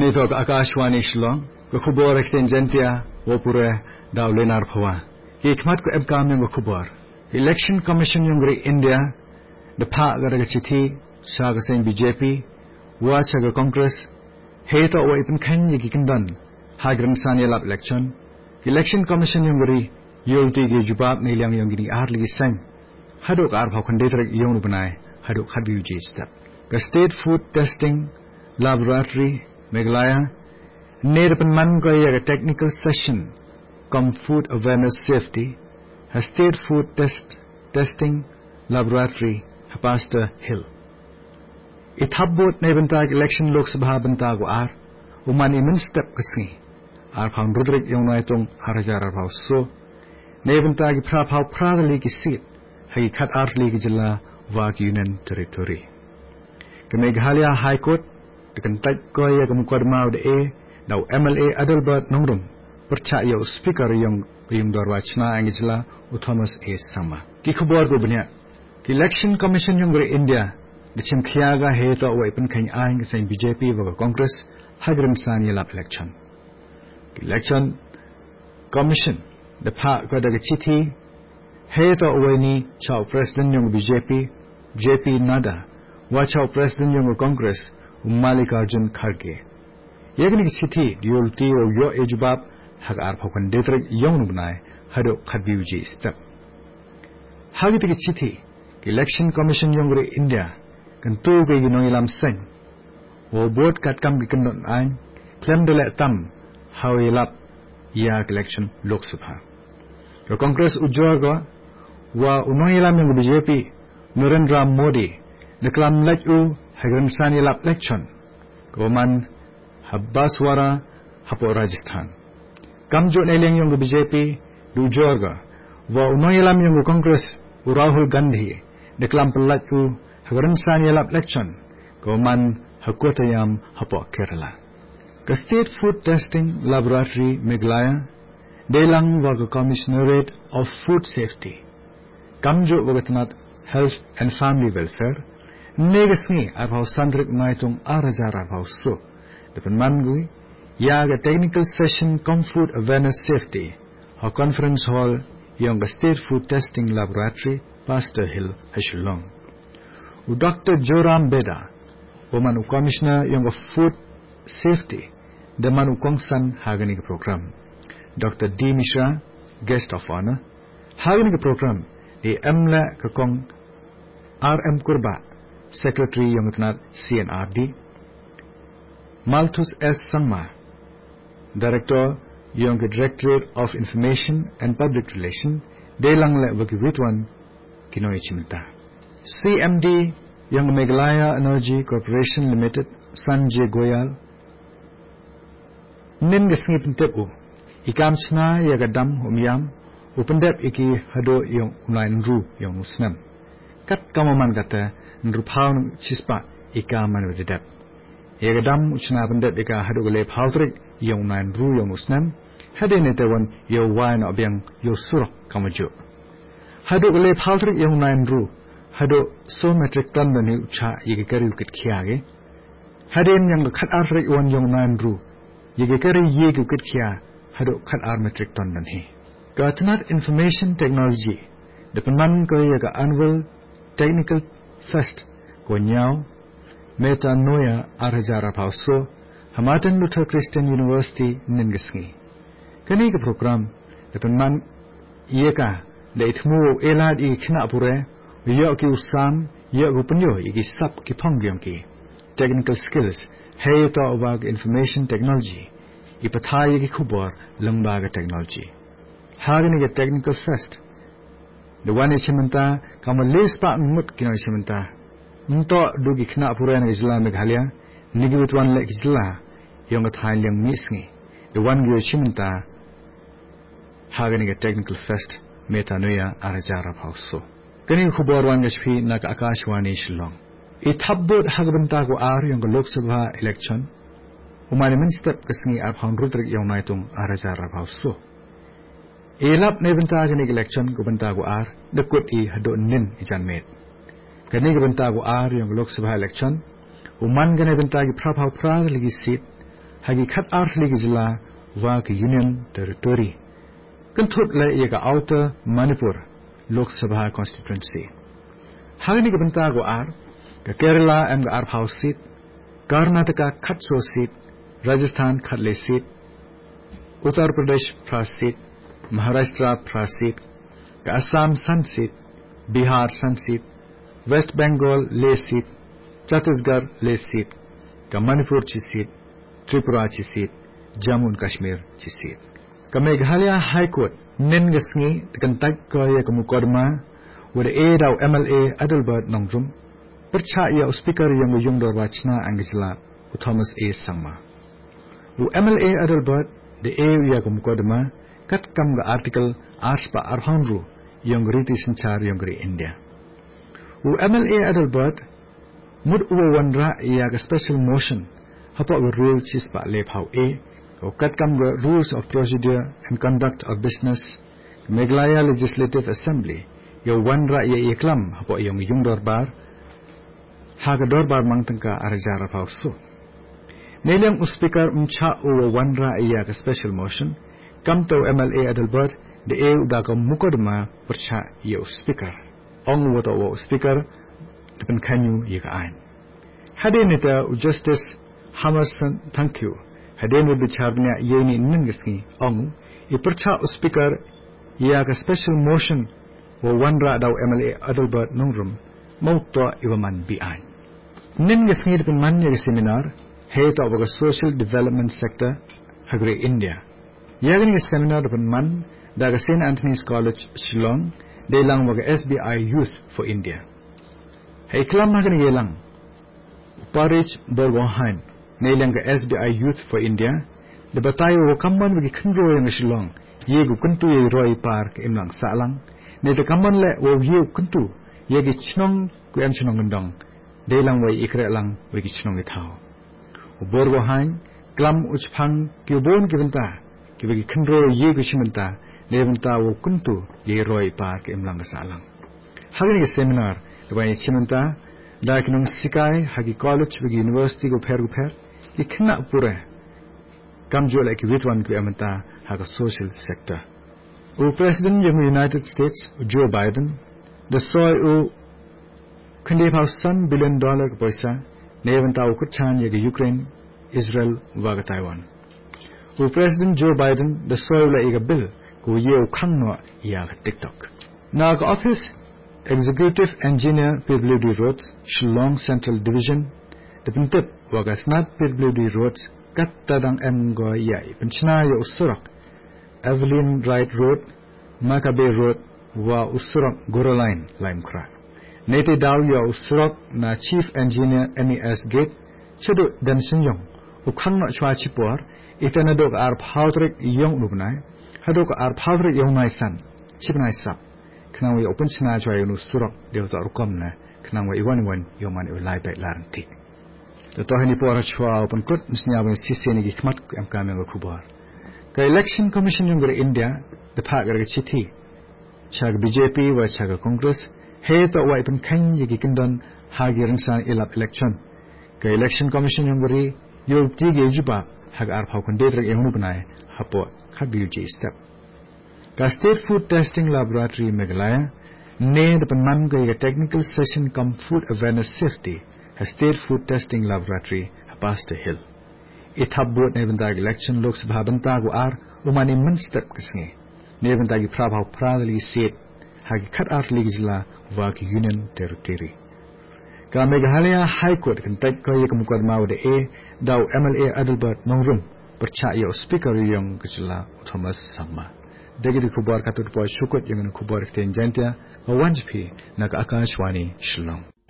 Ganito ka Akashwani Shlong, Kubor Extengentia, Wopure, Daulenar Pawa. Hikmat ko Ebkam yung Kubor. Election Commission yung India, the Park Garagachiti, Shagasen BJP, Wachaga Congress, Heta o Ipan Kanya Gikindan, Hagran Sanyalap election. Election Commission yung Yulti Gijubab Nilang yung Gini Arli Sang. Hadok Arpa Condator yung Bunai, Hadok Habuji step. The State Food Testing Laboratory, Meghalaya, Nerapan Mangoya technical session, Food Awareness Safety, a State Food Testing Laboratory, Pastor Hill. Ithabot Nebantag election Lok Sabha Bantago Umani Min step Kasni, Pound Roderick yung naitong Harajar so, Nebantag Prapau Prada League seat, Hagi Kat Art League Jilla, Wag Union Territory. Meghalaya High Court, the Kentucky Kamukwadmao de Daw MLA Adalbert Nongrum, Percaya Speaker yung Dorwachna Angela Thomas A. Sama. Kikubor Gubnya, Election Commission yung India, the Chimkiaga Heta o Ipan Kanyang sa BJP Vaga Congress, Hagran Sanyalap election. Election Commission, the Park Gadagachiti, Heta o ni Chow President yung BJP, JP Nada, Watch out President yung Congress, Malikarjun Kharge. Yagni City, Yulti o Yo Ejubab, Hagar Pokan Detrek Yung Nubnai, Hado Kadbiuji step. Hagitik City, Election Commission yung India, Kantu Gay Noilam Seng, O Board Katkam Gikandon Ein, Clem de Letam, Hawilap, Yak election Lok Sabha. Your Congress Ujoga, Wa Unoilam yung BJP, Narendra Modi, Naklam Lechu, Hagran Sanyalap election, Goman, Habbaswara, Hapo Rajasthan. Kamjo Neling yung BJP, Dujorga, Wa Unoilam yung Congress, Rahul Gandhi, Naklam Lechu, Hagran Sanyalap election, Goman, Hakotayam, Hapo Kerala. The State Food Testing Laboratory, Meghalaya, Delang Waga Commissionerate of Food Safety, Kamjo Wagatnat Health and Family Welfare, Negasni Arpau Sandrik Naitung Arajar Arpau So, the Penmangui, Yaga Technical Session Food Awareness Safety, a conference hall, Young State Food Testing Laboratory, Pastor Hill, Heshulong. Dr. Joram Beda, Woman Commissioner Young Food Safety, the Manu Kongsan Haganig Program. Dr. D. Mishra, Guest of Honor, Haganig Program, the Emla Kakong R.M. Kurba, Secretary Yongtnat CNRD, Malthus S. Sangma, Director Yong Directorate of Information and Public Relations, Delang Le Wagivitwan, Kinoy Chimita. CMD Young Meghalaya Energy Corporation Limited, Sanjay Goyal, Nin Gasngip Tepu, Ikamsna Yagadam Umyam, Upendep Iki Hado Yong Unain Ru Yong Usnam. Kat Kamaman Gata, Nrupaun Chispa, Ika Manu de Dep. Yagadam Uchna Pendep Ika Hado Gale Pautrik, Yong Unain Ru Yong Usnam, Hadenetawan Yo Wine Obiang Yo Surok Kamajo. Hado Gale Pautrik Yong Unain Ru, Hado So Metric Ton the New Cha Yigakari Kit Kiage. Hadin Yang Kat Arthrik One Yong Unain Ru, Yigakari Yigu Kit Kia, Hado Kat Ar Metric Ton than he. Gatnat Information Technology, the Penman Koyaga Annual Technical Fest, Gonyao, Metanoia Arhajara Pauso, Hamatan Luther Christian University, Ningasni. Kaniga program, the Penman Yeka, the Itmu Elad I Knapure, Yoki Usam, Yogupanyo, Igi Sap Kipongyonki, Technical Skills, Hayata Wag Information Technology, Ipatayagi Kubor, Lumbaga Technology. Haganiga Technical Fest. The one is Himanta, Kama Lispa Mut Kino Himanta. Nto Dugi Knapura and Isla Meghalaya, Nigibut one like Isla, Young at Highland Misni. The one Himanta, Haganiga Technical Fest, Metanoia Arajara Pauso. Kani Kubor one HP Nak Akashwani Shillong. It Habbot Hagabantago Ar Young Lok Sabha election. Umaniman step Kasni Abhan Rudrik Yonaitung Arajara Pauso. Elap Nebantagan election Gubantago R, the good E Hado Nin Ijan made. Kanigabantago R, young Lok Sabha election, Umangan Nebantagi Prapau Prad Ligi seat, hagi khat art legizla wa ki union territory kan thut la ye ka outer Manipur Lok Sabha constituency hagni ka banta go ar ka Kerala and ar house seat Karnataka khat so seat Rajasthan khat le seat Uttar Pradesh pra seat Maharashtra pra seat ka Assam san seat Bihar san seat West Bengal le seat Chhattisgarh le seat ka Manipur chi seat Tripura chi seat Jammu and Kashmir chi seat ka Meghalaya High Court nen gasngi kan tak ko ya kamu korma with a daw MLA Adelbert Nongrum percha ya speaker yang yung dor wachna angizla Thomas A Sangma u MLA Adelbert de ya kamu korma kat kam ga article arspa arhanru yang riti sinchar yang gri India u MLA Adelbert mud u wanra ya ga special motion hapa rule chispa le phau a kat kam ga rules of procedure and conduct of business Meghalaya Legislative Assembly yo wanra ya iklam hapa yung dorbar haga dorbar mangtangka arjara phau so nelang speaker umcha u wanra ya ga special motion kam to MLA Adelbert de e da ka mukodma percha ya speaker ong woto wo speaker depan kanyu ya ka ain hadinita Justice Hammerson thank you hadin would be charging yeni ningisni ong ipercha speaker ya ka special motion wo wanra daw MLA Adelbert Nongrum mauto iwaman bi an ningisni depan man ya seminar head of the social development sector hagre India yagni seminar depan man daga St Anthony's College Shillong delang waga SBI Youth for India hey klam magani yelang Parich Borgohan nelang ga SBI Youth for India de batayo wo kamman wagi khandro yang Shillong yegu kuntu ye Roy Park imlang salang ne de kamman le wo ye kuntu yegi chnong ku em chnong ndong delang wai ikra lang wagi chnong ithao Borgohan klam uchphang kibon kibenta kibagi khandro yegu shimenta levanta wo kuntu ye Roy Park imlang salang hagni seminar de bai chimenta da kinong sikai hagi college bagi university go pher ikna pura kamjo like witwan ku amanta haga social sector o president of the United States Joe Biden the soy o khande $1 billion paisa nevanta o kutchan ye Ukraine Israel waga Taiwan o president Joe Biden the soy la iga bill ko ye o khangno ya TikTok na ka office executive engineer PWD Roads Shillong Central Division the pintip waga snat PWD Roads kattadang emgo ya penchna ya usurak Evelyn Wright Road Makabe Road wa usurak Goroline Limekra nete daw ya usurak na chief engineer MES Gate chedu dan senyong ukhangno chwa chipor itanadok ar phawtrek yong nubnai hadok ar phawtrek yong nai san chipnai sap knang we open chna chwa yonu surak dewa rukomna knang we iwan yoman ulai bai laranti to hani pora chwa open kut nsnya wen siseni gi khmat am kamen go khubar ka election commission yung gre India the phag gre chithi chag BJP wa chag Congress he to wa ipan khan gi kindon hagiran san ilap election ka election commission yung gre yo ti ge juba hag ar phau kon detre yong bunai hapo khagyu ji step ka state food testing laboratory Meghalaya ne the man ga technical session come food awareness safety a state food testing laboratory past the hill ithabot neventa election Lok Sabha banta go ar umani man step kisnge neventa gi prabhav pradali set hagi khat art legizla wak union territory ka Meghalaya High Court kan tak ko ye mukadma de e daw MLA Adelbert Nongrum percha yo speaker yung kisla Thomas Sangma degi kubar katut po shukot yung kubar ten jantia wanjpi nak Akashwani Shillong